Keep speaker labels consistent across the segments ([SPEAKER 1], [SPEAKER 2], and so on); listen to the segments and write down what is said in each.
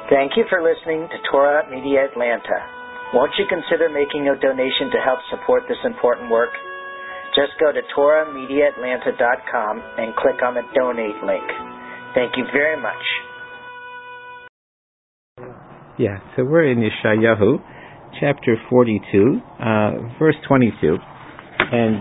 [SPEAKER 1] Thank you for listening to Torah Media Atlanta. Won't you consider making a donation to help support this important work? Just go to TorahMediaAtlanta.com and click on the donate link. Thank you very much.
[SPEAKER 2] Yeah, so we're in Yeshayahu, chapter 42, verse 22. And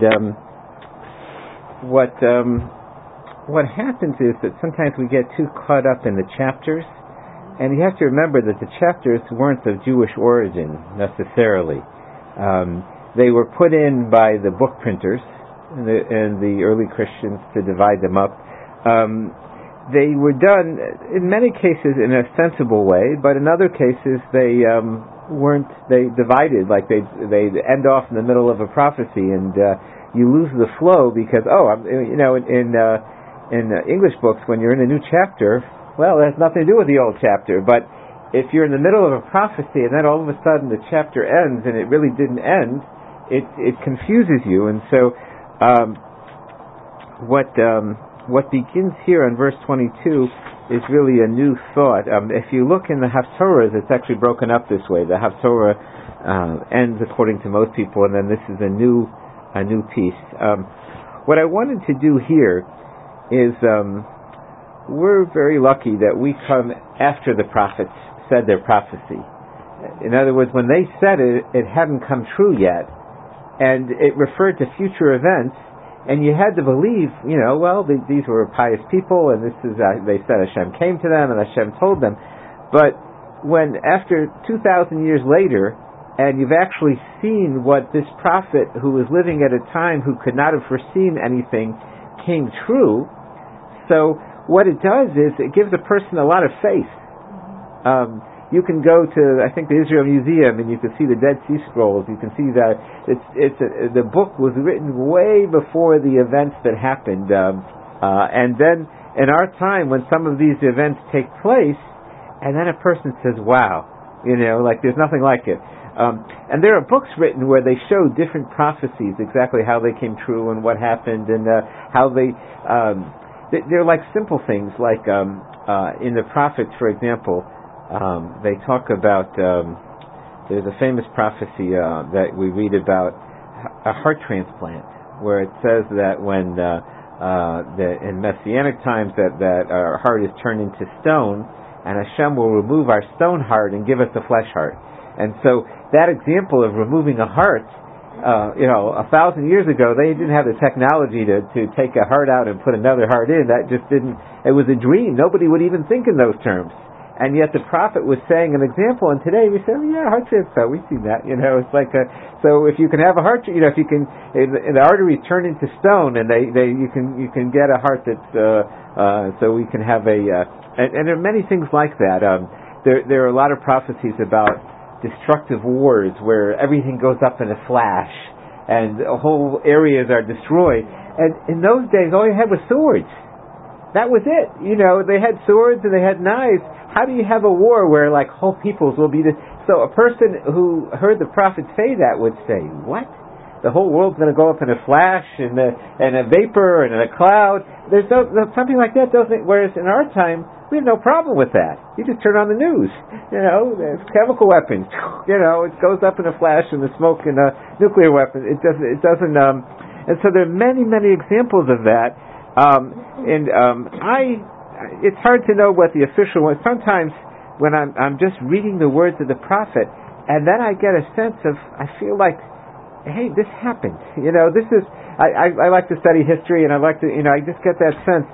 [SPEAKER 2] what happens is that sometimes we get too caught up in the chapters, and you have to remember that the chapters weren't of Jewish origin necessarily. They were put in by the book printers and the early Christians to divide them up. They were done, in many cases, in a sensible way, but in other cases they weren't. They divided, like they end off in the middle of a prophecy, and you lose the flow because in English books, when you're in a new chapter, well, it has nothing to do with the old chapter, but if you're in the middle of a prophecy and then all of a sudden the chapter ends and it really didn't end, it confuses you. And so what begins here in verse 22 is really a new thought. If you look in the Haftorahs, it's actually broken up this way. The Haftorah ends according to most people, and then this is a new piece. What I wanted to do here is we're very lucky that we come after the prophets said their prophecy. In other words, when they said it, it hadn't come true yet, and it referred to future events, and you had to believe, these were pious people, and this is, they said Hashem came to them, and Hashem told them. But when, after 2,000 years later, and you've actually seen what this prophet, who was living at a time who could not have foreseen anything, came true, so what it does is it gives a person a lot of faith. You can go to, I think, the Israel Museum, and you can see the Dead Sea Scrolls. You can see that the book was written way before the events that happened. And then in our time, when some of these events take place, and then a person says, wow, like there's nothing like it. And there are books written where they show different prophecies, exactly how they came true and what happened, and how they're like simple things, like in the prophets, for example, they talk about, there's a famous prophecy that we read about a heart transplant, where it says that when in Messianic times that our heart is turned into stone, and Hashem will remove our stone heart and give us a flesh heart. And so that example of removing a heart, 1,000 years ago, they didn't have the technology to take a heart out and put another heart in. That just didn't, it was a dream. Nobody would even think in those terms. And yet the prophet was saying an example, and today we say, heart transplant, we've seen that, it's like so if you can have a heart, if you can, the arteries turn into stone, and you can get a heart that's, so we can have and there are many things like that. There are a lot of prophecies about destructive wars where everything goes up in a flash and whole areas are destroyed. And in those days, all you had was swords. That was it. They had swords and they had knives. How do you have a war where like whole peoples will be so a person who heard the prophet say that would say, what? The whole world's going to go up in a flash and a vapor and in a cloud. There's something like that doesn't. Whereas in our time, we have no problem with that. You just turn on the news. There's chemical weapons. It goes up in a flash, and the smoke and nuclear weapons. It doesn't. And so there are many, many examples of that. It's hard to know what the official one. Sometimes when I'm just reading the words of the prophet, and then I get a sense of, I feel like, hey, this happened. This is. I like to study history, and I like to. I just get that sense.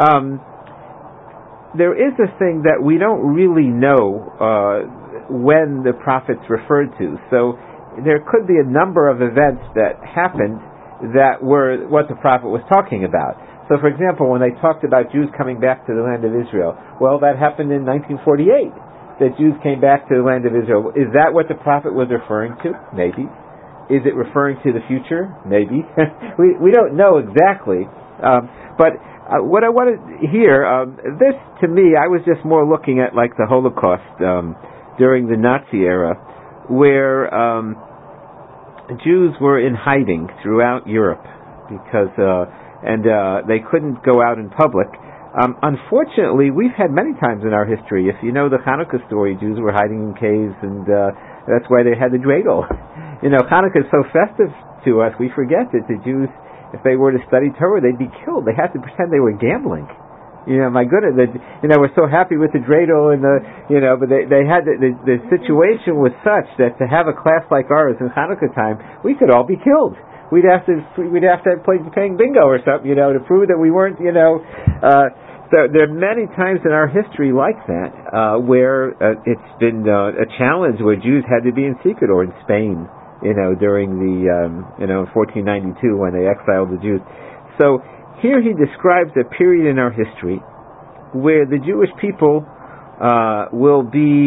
[SPEAKER 2] There is a thing that we don't really know when the prophets referred to. So there could be a number of events that happened that were what the prophet was talking about. So, for example, when they talked about Jews coming back to the land of Israel, well, that happened in 1948, that Jews came back to the land of Israel. Is that what the prophet was referring to? Maybe. Is it referring to the future? Maybe. we don't know exactly. But what I wanted here, this to me, I was just more looking at like the Holocaust during the Nazi era, where Jews were in hiding throughout Europe because they couldn't go out in public. Unfortunately, we've had many times in our history. If you know the Hanukkah story, Jews were hiding in caves, and that's why they had the dreidel. Hanukkah is so festive to us, we forget that the Jews, if they were to study Torah, they'd be killed. They had to pretend they were gambling. My goodness, we're so happy with the dreidel, and but they had the situation was such that to have a class like ours in Hanukkah time, we could all be killed. We'd have to play playing bingo or something, to prove that we weren't, So there are many times in our history like that, where it's been a challenge where Jews had to be in secret, or in Spain, during the, 1492 when they exiled the Jews. So here he describes a period in our history where the Jewish people will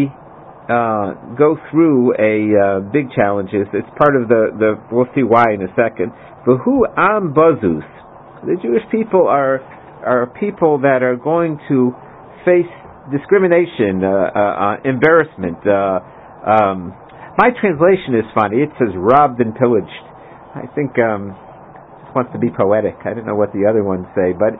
[SPEAKER 2] go through big challenges. It's part of the we'll see why in a second. V'hu am bazus. The Jewish people are people that are going to face discrimination, embarrassment. My translation is funny. It says robbed and pillaged. I think just wants to be poetic. I don't know what the other ones say, but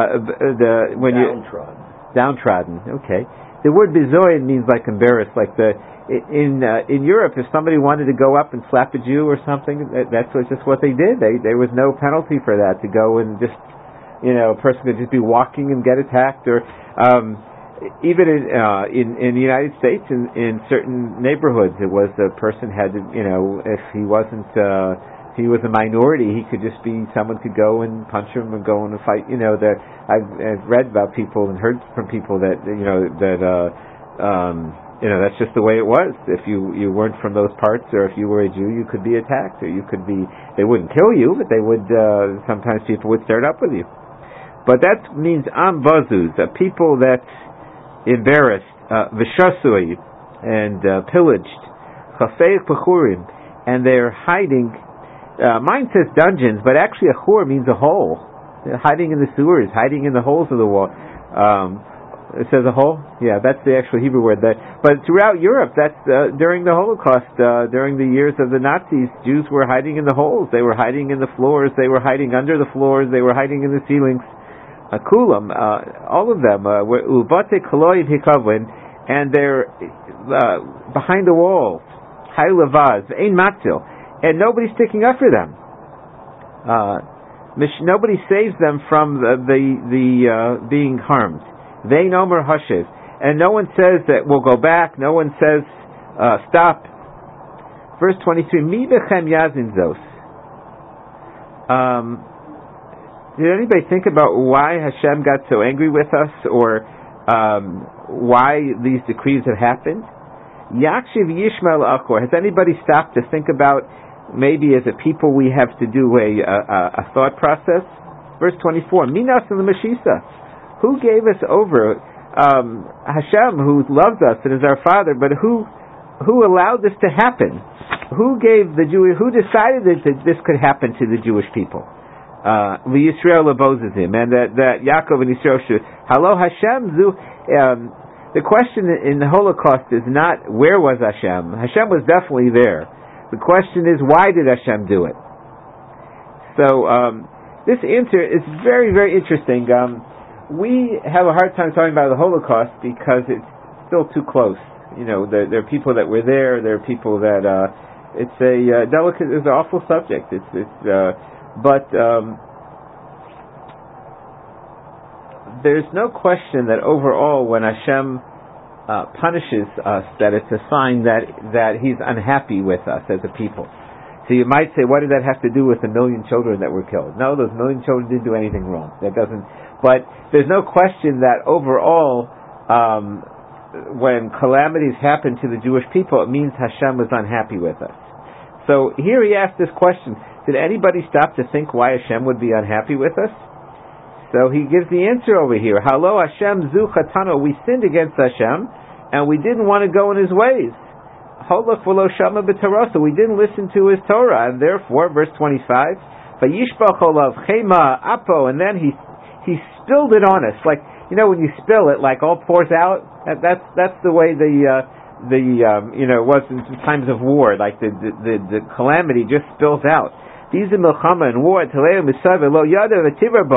[SPEAKER 2] downtrodden. Okay. The word bizoyin means like embarrassed, like in Europe, if somebody wanted to go up and slap a Jew or something, that's just what they did. There was no penalty for that, to go and just, a person could just be walking and get attacked, or even in the United States, in certain neighborhoods, it was a person had to, if he wasn't, if he was a minority, he could just be, someone could go and punch him and go in a fight. That I've read about people and heard from people that that's just the way it was. If you weren't from those parts, or if you were a Jew, you could be attacked, or you could be. They wouldn't kill you, but they would. Sometimes people would start up with you. But that means am bazuz, people that's embarrassed, v'shasui, and pillaged, chafeich b'churim, and they're hiding. Mine says dungeons, but actually a chur means a hole. They're hiding in the sewers, hiding in the holes of the wall. It says a hole? Yeah, that's the actual Hebrew word. But throughout Europe, that's during the Holocaust, during the years of the Nazis, Jews were hiding in the holes. They were hiding in the floors. They were hiding under the floors. They were hiding in the ceilings. Kulam, all of them, ubate koloid hikavin, and they're behind the walls. Hay levaz, ein matzil. And nobody's sticking up for them. Nobody saves them from the being harmed. They nomer hushes, and no one says that we'll go back. No one says stop. Verse 23. Mi bechem yazin zos. Did anybody think about why Hashem got so angry with us, or why these decrees have happened? Yakshiv Yishmael Achor. Has anybody stopped to think about, maybe as a people we have to do a thought process? Verse 24. Minas and the Meshisa. Who gave us over? Hashem, who loves us and is our Father, but who allowed this to happen? Who decided that this could happen to the Jewish people? Yisrael lebozizim, and that Yaakov and Yisrael should. Halo Hashem zu. The question in the Holocaust is not where was Hashem. Hashem was definitely there. The question is, why did Hashem do it? So this answer is very, very interesting. We have a hard time talking about the Holocaust because it's still too close. There are people that were there. There are people that it's a delicate, it's an awful subject. But there's no question that overall, when Hashem punishes us, that it's a sign that He's unhappy with us as a people. So you might say, what did that have to do with the 1 million children that were killed? No, those 1 million children didn't do anything wrong. That doesn't. But there's no question that overall, when calamities happen to the Jewish people, it means Hashem was unhappy with us. So here he asked this question. Did anybody stop to think why Hashem would be unhappy with us? So he gives the answer over here. Halo Hashem zu chatano. We sinned against Hashem, and we didn't want to go in His ways. Holach v'lo shama b'torah. We didn't listen to His Torah, and therefore, verse 25, vayishbach olav chema apo, and then he spilled it on us. Like, when you spill it, like all pours out. That's the way it was in times of war. Like the calamity just spills out. These are milchama and war.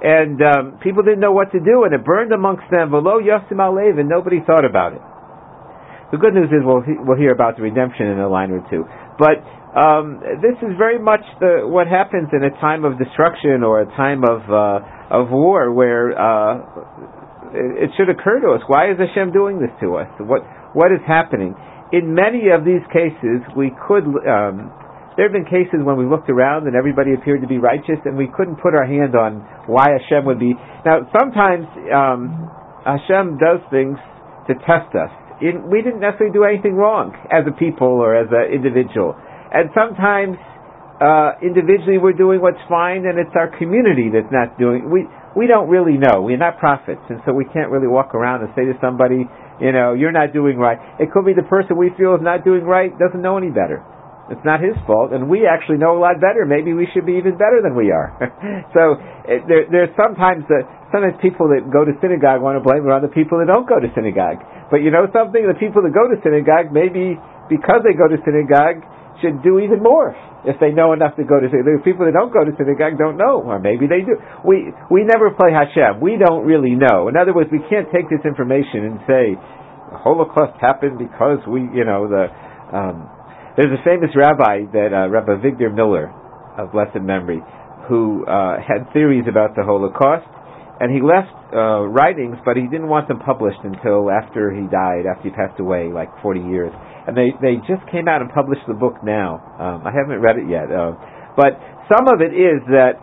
[SPEAKER 2] and people didn't know what to do, and it burned amongst them. V'lo yosim alev, and nobody thought about it. The good news is we'll hear about the redemption in a line or two. But this is very much what happens in a time of destruction or a time of war, where it should occur to us: why is Hashem doing this to us? What is happening? In many of these cases, we could. There have been cases when we looked around and everybody appeared to be righteous, and we couldn't put our hand on why Hashem would be. Now, sometimes Hashem does things to test us. We didn't necessarily do anything wrong as a people or as an individual. And sometimes individually we're doing what's fine, and it's our community that's not doing. We don't really know. We're not prophets, and so we can't really walk around and say to somebody, you're not doing right. It could be the person we feel is not doing right doesn't know any better. It's not his fault, and we actually know a lot better. Maybe we should be even better than we are. So there's sometimes people that go to synagogue want to blame it on the people that don't go to synagogue. But you know something? The people that go to synagogue, maybe because they go to synagogue, should do even more if they know enough to go to synagogue. The people that don't go to synagogue don't know, or maybe they do. We never play Hashem. We don't really know. In other words, we can't take this information and say the Holocaust happened because there's a famous rabbi Rabbi Victor Miller of blessed memory, who had theories about the Holocaust, and he left writings, but he didn't want them published until after he died, after he passed away, like 40 years. And they just came out and published the book now. I haven't read it yet, but some of it is that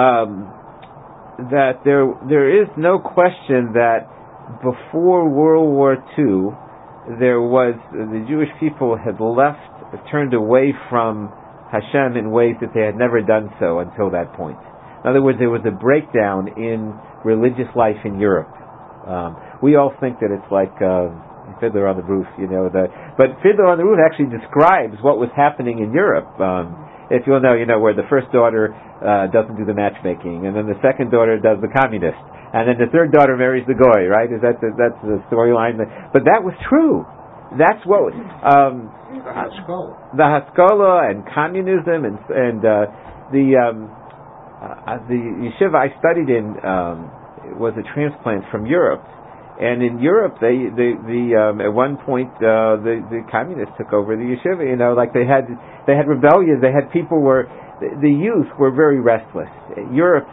[SPEAKER 2] there is no question that before World War II, the Jewish people had turned away from Hashem in ways that they had never done so until that point. In other words, there was a breakdown in religious life in Europe. We all think that it's like Fiddler on the Roof, but Fiddler on the Roof actually describes what was happening in Europe. If you'll know, where the first daughter doesn't do the matchmaking, and then the second daughter does the communist, and then the third daughter marries the goy, right? That's the storyline? But that was true. That's what the Haskalah and communism and the yeshiva I studied in was a transplant from Europe, and in Europe they at one point the communists took over the yeshiva. Like they had rebellions. They had people the youth were very restless. Europe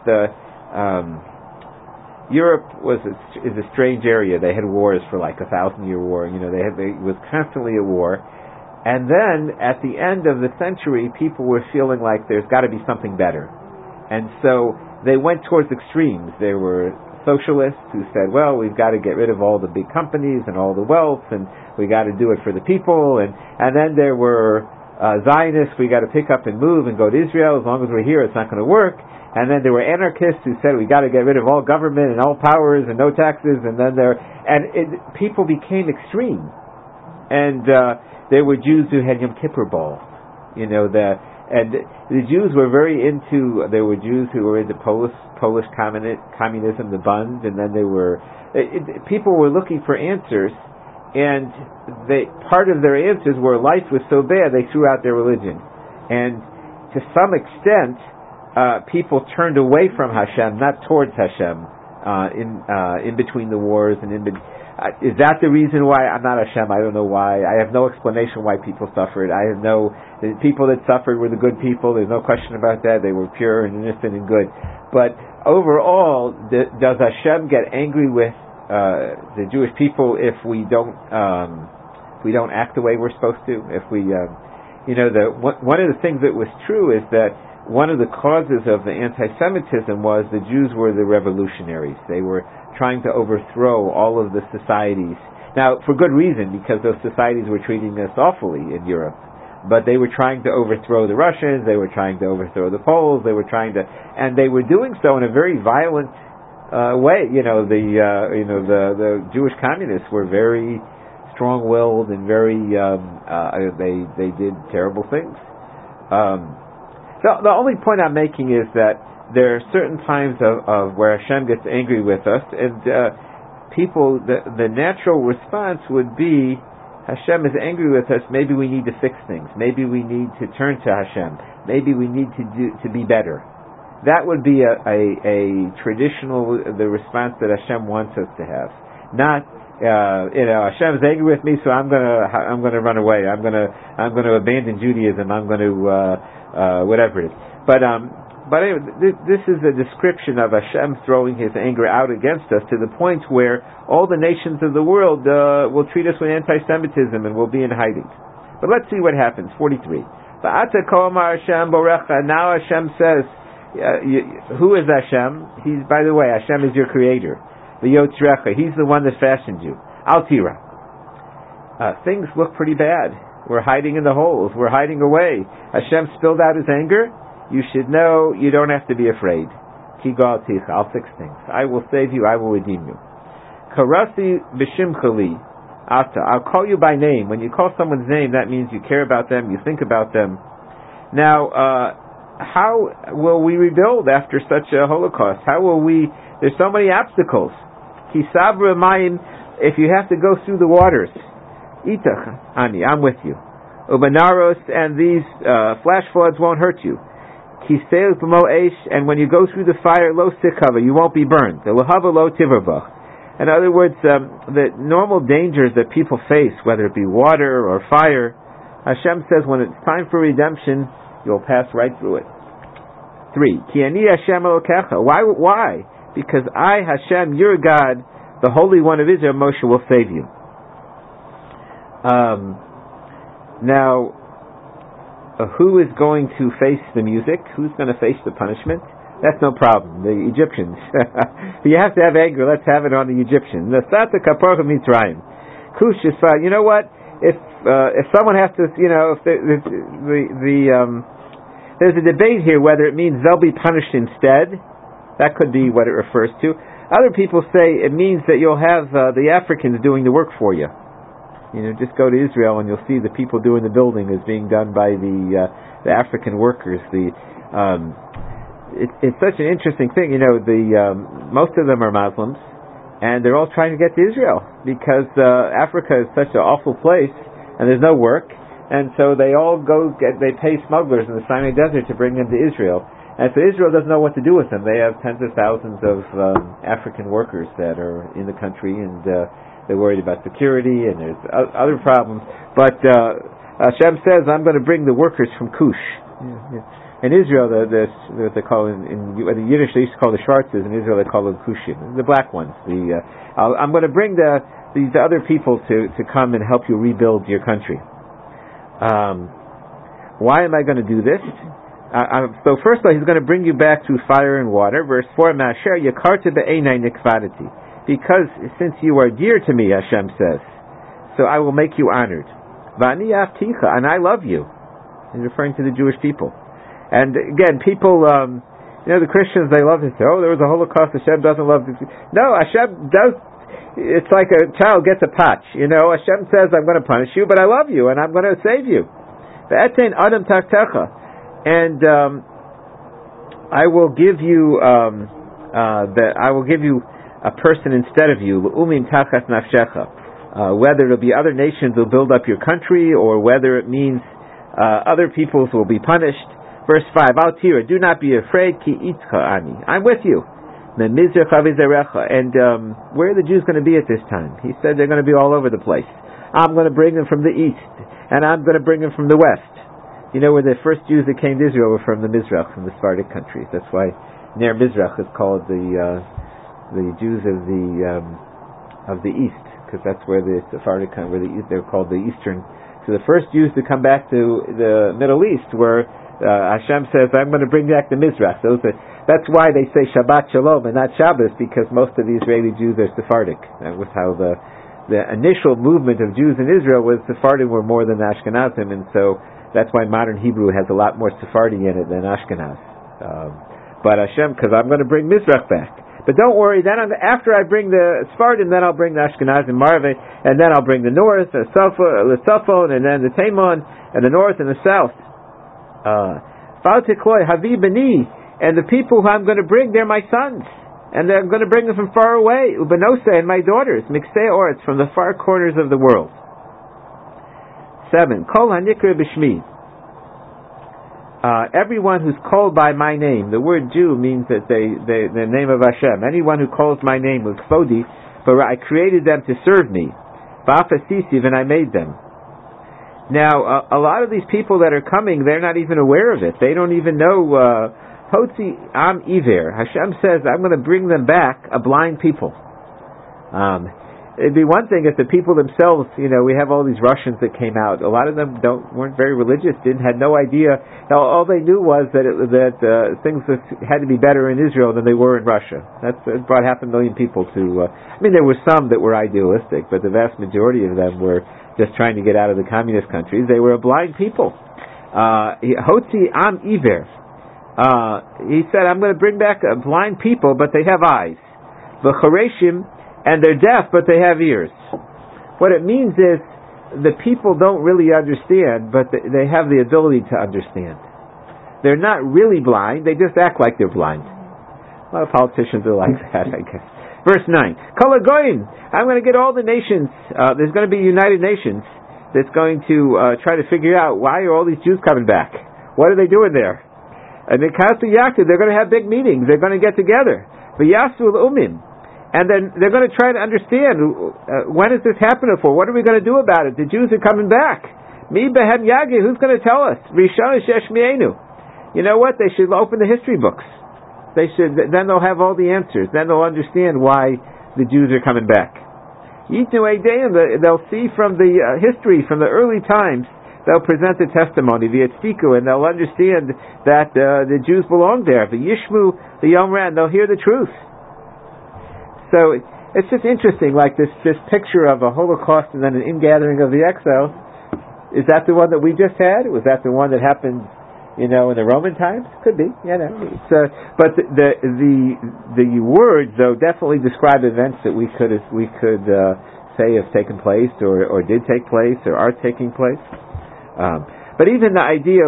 [SPEAKER 2] is a strange area. They had wars for like 1,000-year war. It was constantly a war. And then at the end of the century, people were feeling like there's got to be something better. And so they went towards extremes. There were socialists who said, well, we've got to get rid of all the big companies and all the wealth, and we got to do it for the people. And then there were Zionists, we got to pick up and move and go to Israel. As long as we're here, it's not going to work. And then there were anarchists who said we got to get rid of all government and all powers and no taxes. And then people became extreme. And there were Jews who had Yom Kippur balls. And the Jews were very into. There were Jews who were into Polish communism, the Bund, and then people were looking for answers. And part of their answers were life was so bad they threw out their religion. And to some extent, people turned away from Hashem, not towards Hashem, in between the wars and is that the reason why? I'm not Hashem. I don't know why. I have no explanation why people suffered. The people that suffered were the good people. There's no question about that. They were pure and innocent and good. But overall, does Hashem get angry with the Jewish people if we don't act the way we're supposed to? If we, one of the things that was true is that one of the causes of the anti-Semitism was the Jews were the revolutionaries. They were trying to overthrow all of the societies. Now, for good reason, because those societies were treating us awfully in Europe. But they were trying to overthrow the Russians, they were trying to overthrow the Poles, and they were doing so in a very violent way. The Jewish communists were very strong-willed and very, they did terrible things. The only point I'm making is that there are certain times of where Hashem gets angry with us, and the natural response would be, Hashem is angry with us, maybe we need to fix things. Maybe we need to turn to Hashem. Maybe we need to be better. that would be a traditional, the response that Hashem wants us to have. Not, Hashem's angry with me, so I'm gonna run away. I'm gonna abandon Judaism. I'm gonna whatever it is. But anyway, this is a description of Hashem throwing His anger out against us to the point where all the nations of the world will treat us with anti-Semitism and will be in hiding. But let's see what happens. 43. Now Hashem says, who is Hashem? He's, by the way, Hashem is your creator. The Yotzrecha, He's the one that fashioned you. Altira. Things look pretty bad. We're hiding in the holes. We're hiding away. Hashem spilled out His anger. You should know you don't have to be afraid. Ki Galticha, I'll fix things. I will save you. I will redeem you. Karasi b'shimchali. Ata, I'll call you by name. When you call someone's name, that means you care about them, you think about them. Now, how will we rebuild after such a Holocaust? How will we? There's so many obstacles. Kisabra mayim, if you have to go through the waters. Itach, Ani, I'm with you. Ubanaros, and these flash floods won't hurt you. Kiseil b'mo eish, and when you go through the fire, lo sikhava, you won't be burned. The lohava lo tiverbach. In other words, the normal dangers that people face, whether it be water or fire, Hashem says when it's time for redemption, you'll pass right through it. 3. Ki ani Hashem Elokecha. Why? Because I, Hashem, your God, the Holy One of Israel, Moshe, will save you. Now, who is going to face the music? Who's going to face the punishment? That's no problem. The Egyptians. You have to have anger. Let's have it on the Egyptians. The Sata Kaporcha Mitzrayim. Kush is fine. You know what? If someone has to, if there's a debate here whether it means they'll be punished instead. That could be what it refers to. Other people say it means that you'll have the Africans doing the work for you. Just go to Israel and you'll see the people doing the building is being done by the African workers. It's such an interesting thing. Most of them are Muslims, and they're all trying to get to Israel because Africa is such an awful place, and there's no work, and so they all they pay smugglers in the Sinai Desert to bring them to Israel. And so Israel doesn't know what to do with them. They have tens of thousands of African workers that are in the country, and they're worried about security, and there's other problems. But Hashem says, I'm going to bring the workers from Cush. In Israel, what they call in the Yiddish, they used to call the Schwarzes. In Israel, they call them Kushim, the black ones. I'm going to bring these other people to come and help you rebuild your country. Why am I going to do this? So first of all, He's going to bring you back through fire and water. Verse 4, Ma'asher yakarta be'einai nikvadati. Because since you are dear to me, Hashem says, so I will make you honored. V'ani avticha, and I love you. He's referring to the Jewish people. And again, people, the Christians, they love to say, there was a Holocaust, Hashem doesn't love this. No, Hashem does. It's like a child gets a patch. Hashem says, I'm going to punish you, but I love you, and I'm going to save you. Ve'etein adam taktecha. And I will give you a person instead of you, l'umim tachas nafshecha. Whether it'll be other nations will build up your country, or whether it means other peoples will be punished. Verse 5, Altira, do not be afraid, ki itcha ani. I'm with you. And where are the Jews going to be at this time? He said they're going to be all over the place. I'm going to bring them from the east, and I'm going to bring them from the west. Where the first Jews that came to Israel were from the Mizrach, from the Sephardic countries. That's why Ner Mizrach is called the Jews of the east, because that's where the Sephardic they're called the Eastern. So the first Jews to come back to the Middle East were Hashem says, I'm going to bring back the Mizrach. That's why they say Shabbat Shalom and not Shabbos, because most of the Israeli Jews are Sephardic. That was how the initial movement of Jews in Israel was Sephardim were more than Ashkenazim, and so that's why modern Hebrew has a lot more Sephardi in it than Ashkenaz. But Hashem, because I'm going to bring Mizrach back. But don't worry, then after I bring the Sephardim, then I'll bring the Ashkenazim, Marve, and then I'll bring the north, the Tzafon, and then the Taimon, and the north and the south. And the people who I'm going to bring, they're my sons, and I'm going to bring them from far away. Ubanosa and my daughters, Miksei Oretz, from the far corners of the world. 7. Kol hanikra b'shmi. everyone who's called by my name. The word Jew means that the name of Hashem. Anyone who calls my name with Kvodi, for I created them to serve me. Ba'afasisiv, and I made them. Now, a lot of these people that are coming, they're not even aware of it. They don't even know. Hotzi am iver. Hashem says, I'm going to bring them back, a blind people. It'd be one thing if the people themselves, we have all these Russians that came out. A lot of them weren't very religious, had no idea. All they knew was that things had to be better in Israel than they were in Russia. It brought 500,000 people to. There were some that were idealistic, but the vast majority of them were just trying to get out of the communist countries. They were a blind people. Hotzi am iver. He said, I'm going to bring back blind people, but they have eyes. V'chareshim. And they're deaf, but they have ears. What it means is the people don't really understand, but they have the ability to understand. They're not really blind, they just act like they're blind. A lot of politicians are like that, I guess. Verse 9, Kol hagoyim, I'm going to get all the nations, there's going to be United Nations that's going to try to figure out why are all these Jews coming back? What are they doing there? And they're going to have big meetings, they're going to get together. V'yasu l'umim. And then they're going to try to understand, when is this happening for? What are we going to do about it? The Jews are coming back. Mi behem yagi, who's going to tell us? Rishon sheshmienu. You know what? They should open the history books. Then they'll have all the answers. Then they'll understand why the Jews are coming back. Yitnu eideim, they'll see from the history, from the early times, they'll present the testimony, the etztiku, and they'll understand that the Jews belong there. The yishmu, the yomran, they'll hear the truth. So it's just interesting, like this picture of a Holocaust and then an ingathering of the exiles. Is that the one that we just had? Was that the one that happened, in the Roman times? Could be, but the words, though, definitely describe events that we could say have taken place or did take place or are taking place. But even the idea,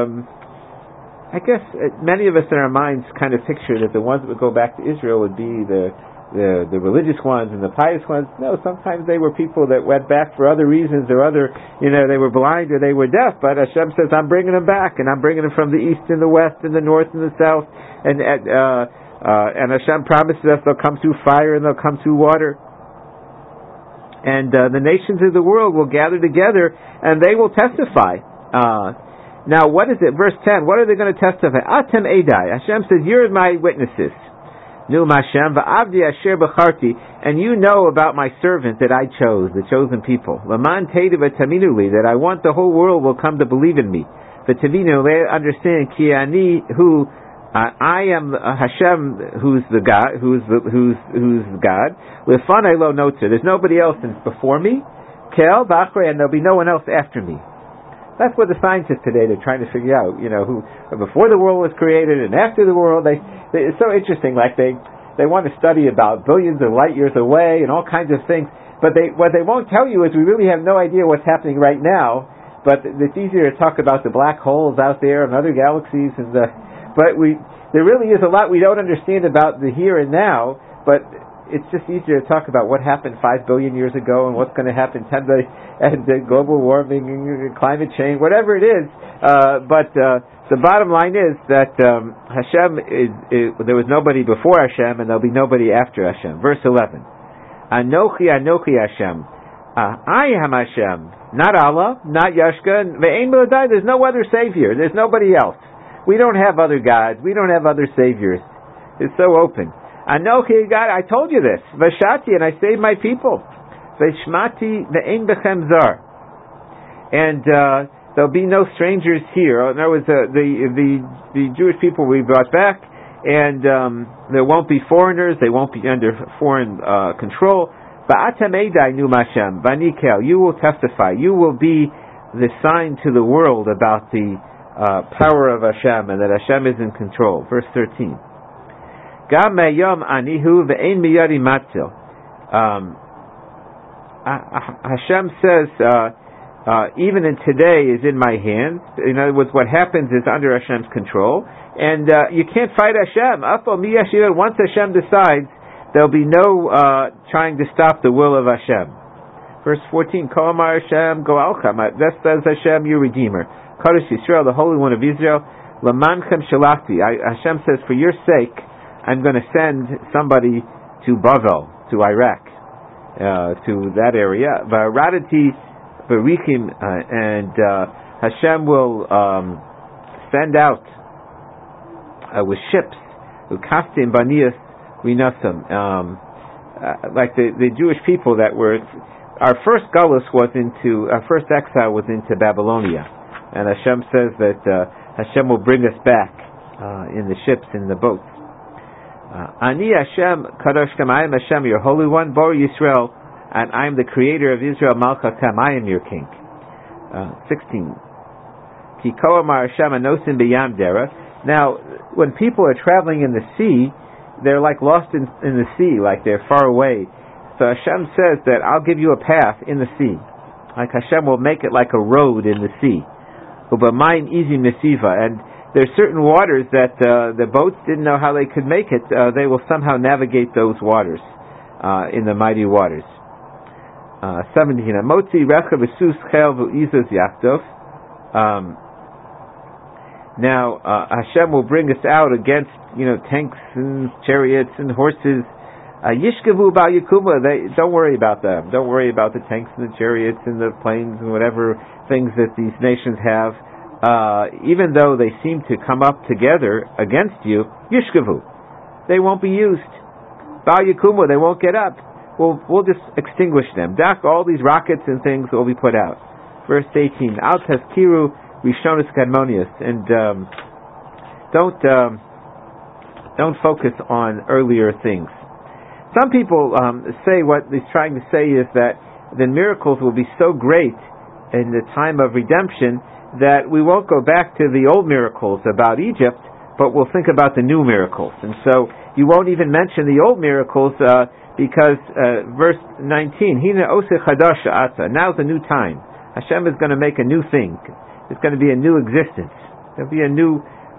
[SPEAKER 2] I guess many of us in our minds kind of picture that the ones that would go back to Israel would be the religious ones and the pious ones. No, sometimes they were people that went back for other reasons or other, they were blind or they were deaf, but Hashem says, I'm bringing them back, and I'm bringing them from the east and the west and the north and the south, and Hashem promises us they'll come through fire and they'll come through water. And the nations of the world will gather together and they will testify. Now, what is it? Verse 10, what are they going to testify? Atem Edai. Hashem says, you're my witnesses. And you know about my servant that I chose, the chosen people. That I want the whole world will come to believe in me. They understand who I am, Hashem, who's the God, who's God. There's nobody else before me. And there'll be no one else after me. That's what the scientists today, they're trying to figure out, who before the world was created and after the world. It's so interesting, they want to study about billions of light years away and all kinds of things, but what they won't tell you is we really have no idea what's happening right now, but it's easier to talk about the black holes out there and other galaxies, but there really is a lot we don't understand about the here and now, but it's just easier to talk about what happened 5 billion years ago and what's going to happen 10 billion, and global warming, and climate change, whatever it is. But the bottom line is that Hashem there was nobody before Hashem, and there'll be nobody after Hashem. Verse 11. Anochi Hashem. I am Hashem. Not Allah, not Yashka. There's no other Savior. There's nobody else. We don't have other gods. We don't have other Saviors. It's so open. Anochi, God, I told you this. Vashati, and I saved my people. Veshmati ve'ein bechem zar. And there'll be no strangers here. In other words, the Jewish people will be brought back, and there won't be foreigners. They won't be under foreign control. Va'atem edai nu Hashem vanikel. You will testify. You will be the sign to the world about the power of Hashem and that Hashem is in control. Verse 13. Gam mayom anihu ve'ein miyadi matzil. Hashem says, even in today is in my hands. In other words, what happens is under Hashem's control, and you can't fight Hashem. Once Hashem decides, there'll be no trying to stop the will of Hashem. Verse 14, Ko amar Hashem go alcham. That says Hashem, your Redeemer. Kodesh Yisrael, the Holy One of Israel. Lamanchem shalachti. Hashem says, for your sake, I'm going to send somebody to Bavel, to Iraq, to that area. V'aradati berichim, and Hashem will send out with ships, ukastim banias rinasam, like the Jewish people that were. Our first galus was our first exile was into Babylonia, and Hashem says that Hashem will bring us back in the ships, in the boats. Ani Hashem Kadoshkem, I am Hashem, your Holy One, Bor Yisrael, and I am the Creator of Israel, Malchachem, I am your King. 16. Ki koamar Hashem anosim b'yam dera. Now, when people are traveling in the sea, they're like lost in the sea, like they're far away. So Hashem says that I'll give you a path in the sea. Like Hashem will make it like a road in the sea. Ubamayim easy mesiva. And there's certain waters that the boats didn't know how they could make it. They will somehow navigate those waters in the mighty waters. 17. Motzi recha v'sus chel v'izos yachtov. Now Hashem will bring us out against tanks and chariots and horses. Yishkavu ba'al yikuma. Don't worry about them. Don't worry about the tanks and the chariots and the planes and whatever things that these nations have. Even though they seem to come up together against you, yishkavu, they won't be used. Ba'al yikuma, they won't get up. We'll just extinguish them. Dak, all these rockets and things will be put out. Verse 18. Al tazkiru rishonos kadmonius, and don't focus on earlier things. Some people say what he's trying to say is that the miracles will be so great in the time of redemption that we won't go back to the old miracles about Egypt, but we'll think about the new miracles. And so you won't even mention the old miracles because verse 19, Hina oseh chadash ata. Now's a new time. Hashem is going to make a new thing. It's going to be a new existence. There'll be a new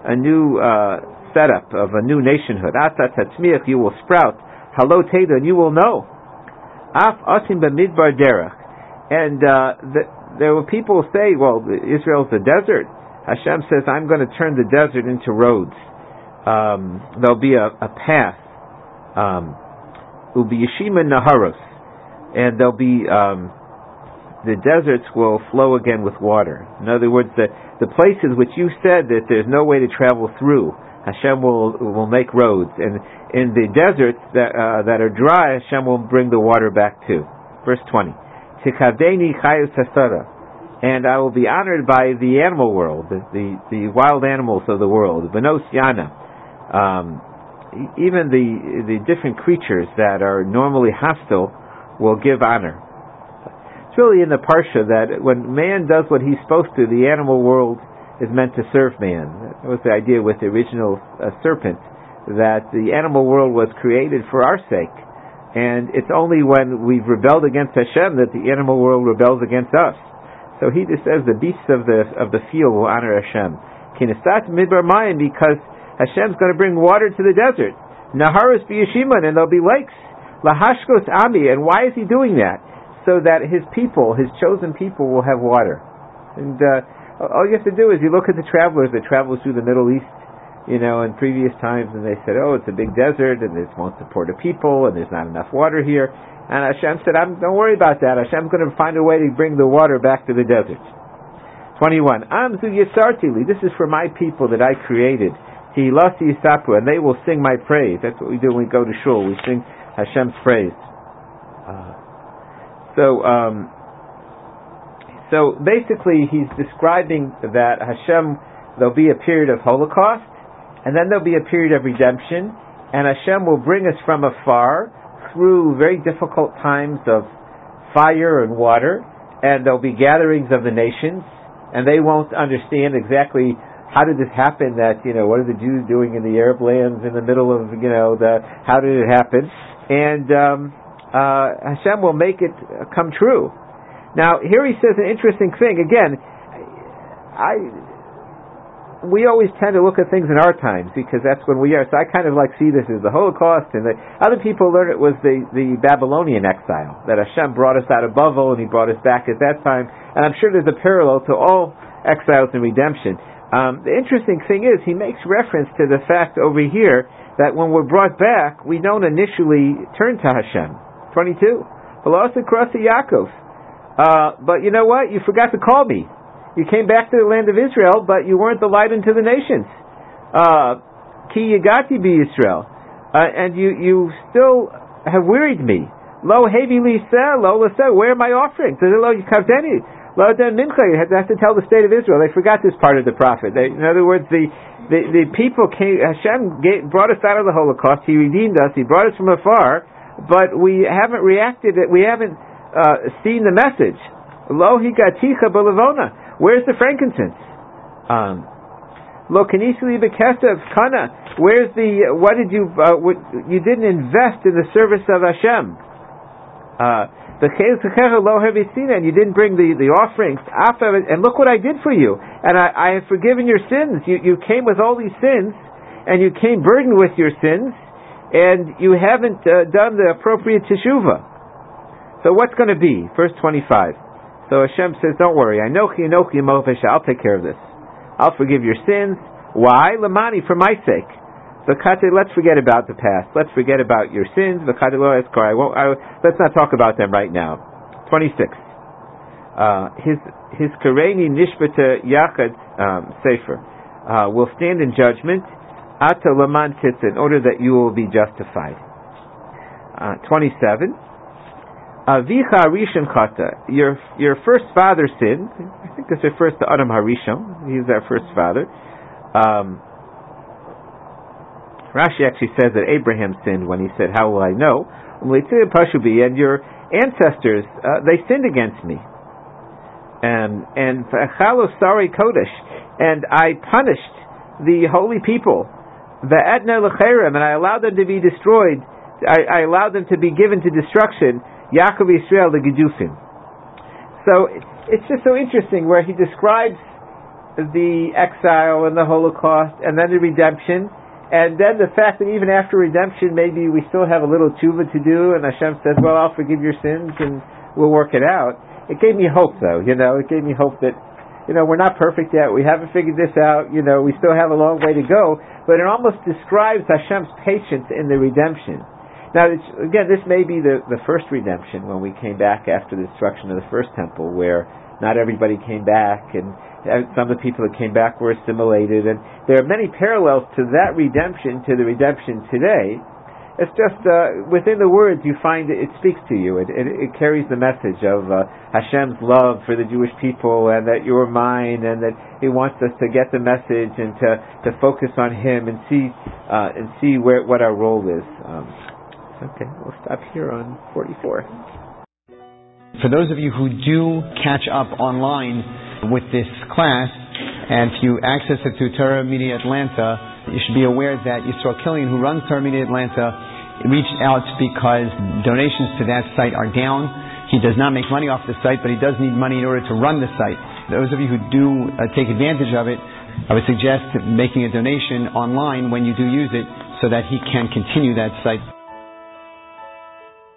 [SPEAKER 2] setup of a new nationhood. Ata tatzmiach, you will sprout. Halo teda, and you will know. Af asim b'midbar derech. And there were people who say, well, Israel's a desert. Hashem says, I'm going to turn the desert into roads. There'll be a path. Ubi yeshima naharos. And there'll be, the deserts will flow again with water. In other words, the places which you said that there's no way to travel through, Hashem will make roads. And in the deserts that are dry, Hashem will bring the water back too. Verse 20. Tikavdeni chayus hasara, and I will be honored by the animal world, the wild animals of the world. Benos yana, even the different creatures that are normally hostile will give honor. It's really in the parsha that when man does what he's supposed to, the animal world is meant to serve man. That was the idea with the original serpent, that the animal world was created for our sake. And it's only when we've rebelled against Hashem that the animal world rebels against us. So he just says the beasts of the field will honor Hashem. Kinesat midbar mayim, because Hashem's going to bring water to the desert. Naharos b'yeshiman, and there'll be lakes. Lahashkos ami, and why is he doing that? So that his people, his chosen people, will have water. And all you have to do is you look at the travelers that travel through the Middle East, in previous times, and they said, it's a big desert, and it won't support a people, and there's not enough water here. And Hashem said, don't worry about that. Hashem's going to find a way to bring the water back to the desert. 21. Amzu yisartili. This is for my people that I created. Tehilasi yisapu, and they will sing my praise. That's what we do when we go to shul. We sing Hashem's praise. So basically, he's describing that Hashem, there'll be a period of Holocaust, and then there'll be a period of redemption, and Hashem will bring us from afar through very difficult times of fire and water, and there'll be gatherings of the nations, and they won't understand exactly how did this happen, that, what are the Jews doing in the Arab lands in the middle of, how did it happen? And Hashem will make it come true. Now, here he says an interesting thing. Again, we always tend to look at things in our times because that's when we are. So I kind of see this as the Holocaust, and the other people learn it was the Babylonian exile, that Hashem brought us out of Bavel and he brought us back at that time. And I'm sure there's a parallel to all exiles and redemption. The interesting thing is he makes reference to the fact over here that when we're brought back, we don't initially turn to Hashem. 22. But you know what? You forgot to call me. You came back to the land of Israel, but you weren't the light unto the nations. Ki yagati bi Yisrael. And you still have wearied me. Lo hevi liseh, lo laseh. Where are my offerings? Lo yikavdeni. Lo den mincha. You have to tell the state of Israel. They forgot this part of the prophet. In other words, the people came. Hashem brought us out of the Holocaust. He redeemed us. He brought us from afar. But we haven't reacted. We haven't seen the message. Lo higaticha b'levona. Where's the frankincense? Lo kanisli b'kesav kana. Where's the? What did you? You didn't invest in the service of Hashem. And you didn't bring the offerings. And look what I did for you. And I have forgiven your sins. You came with all these sins, and you came burdened with your sins, and you haven't done the appropriate teshuvah. So what's going to be? Verse 25. So Hashem says, don't worry. Anochi Mofesh, I'll take care of this. I'll forgive your sins. Why? Lamani, for my sake. Let's forget about the past. Let's forget about your sins. Let's not talk about them right now. 26. His Kareini Nishbata Yachad Sefer will stand in judgment Ata Laman Titz, in order that you will be justified. 27. Avicha Harishon Chata, your first father sinned. I think this refers to Adam Harishon. He's our first father. Rashi actually says that Abraham sinned when he said, how will I know? And your ancestors, they sinned against me. And Sari Kodesh, and I punished the holy people. And I allowed them to be destroyed. I allowed them to be given to destruction. Yaakov Yisrael the Gedufim. So it's just so interesting where he describes the exile and the Holocaust, and then the redemption, and then the fact that even after redemption, maybe we still have a little tshuva to do, and Hashem says, well, I'll forgive your sins, and we'll work it out. It gave me hope, though, it gave me hope that, we're not perfect yet, we haven't figured this out, we still have a long way to go, but it almost describes Hashem's patience in the redemption. Now, again, this may be the first redemption when we came back after the destruction of the first temple, where not everybody came back, and some of the people that came back were assimilated, and there are many parallels to that redemption to the redemption today. It's just within the words you find it speaks to you. It carries the message of Hashem's love for the Jewish people, and that you're mine, and that He wants us to get the message and to focus on Him and see what our role is. Okay, we'll stop here on 44.
[SPEAKER 3] For those of you who do catch up online with this class, and if you access it through Torah Media Atlanta, you should be aware that Yisrael Killian, who runs Torah Media Atlanta, reached out because donations to that site are down. He does not make money off the site, but he does need money in order to run the site. Those of you who do take advantage of it, I would suggest making a donation online when you do use it, so that he can continue that site.